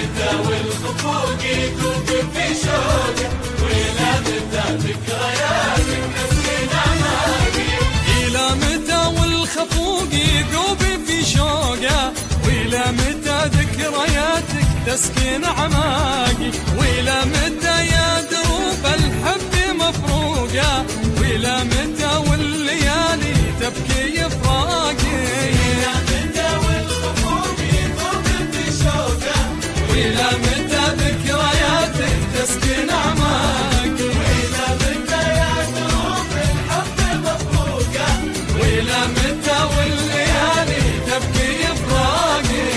متى والخفوق يذوب في شوقه، وإلى متى ذكرياتك تسكن أعماقي. إلى متى والخفوق يذوب في شوقه، وإلى متى ذكرياتك تسكن أعماقي. وإلى متى يا دروب الحب مفروقة، وإلى متى والليالي تبكي فراقي. إلى متى والخفوق يذوب في شوقه، وإلى متى ذكرياتك تسكن أعماقي. وإلى متى يا دروب الحب مفروقة، وإلى متى والليالي تبكي فراقي.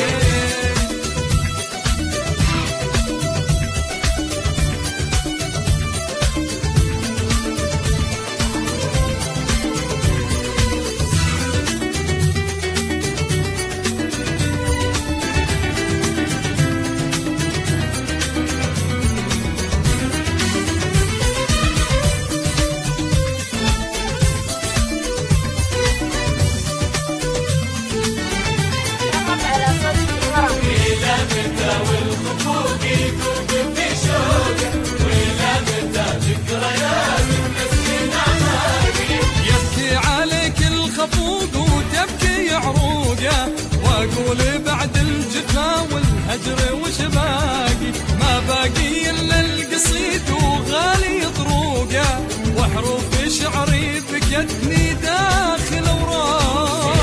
واقول بعد الجفا والهجر وش باقي، ما باقي الا القصيد وغالي طروقه، وحروف شعري بكتني داخل اوراقي.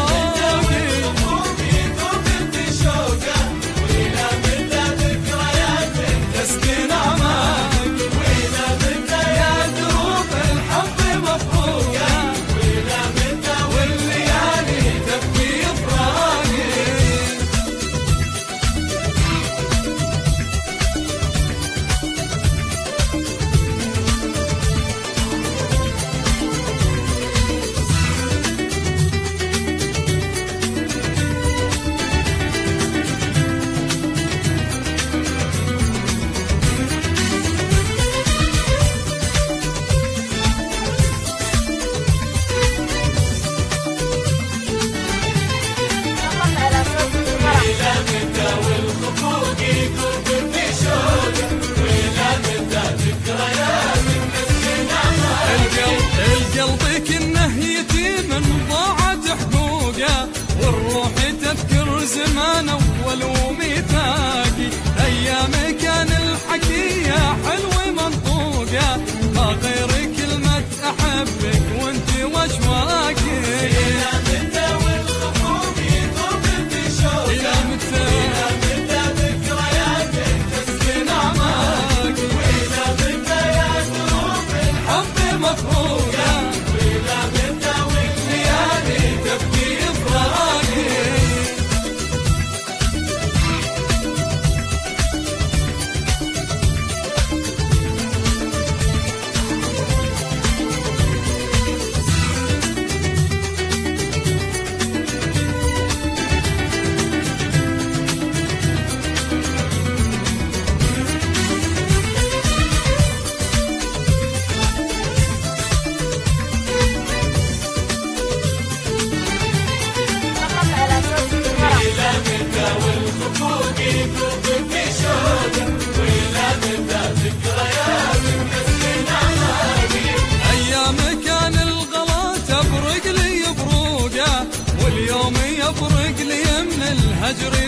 وإلى متى ذكرياتك تسكن اعماقي. وإلى متى يا دروب الحب مفروقة، وإلى متى والليالي تبكي فراقي. القلب كنه يتيم ضاعت حقوقه، والروح تذكر زمان اول وميثاقي. ايام كان الحكي حلوه منطوقه، ما غير كلمه احبك وانت واشواقي. إلى متى والخفوق يذوب في شوقه، إلى متى وإلى متى ذكرياتك تسكن أعماقي. وإلى متى يا دروب حب مفروقه، وإلى متى والليالي تبكي فراقي. والخفوق يذوب في شوقه، وإلى متى ذكرياتك تسكن أعماقي. ايام كان الغلا تبرق لي بروقه، واليوم يبرق لي من الهجر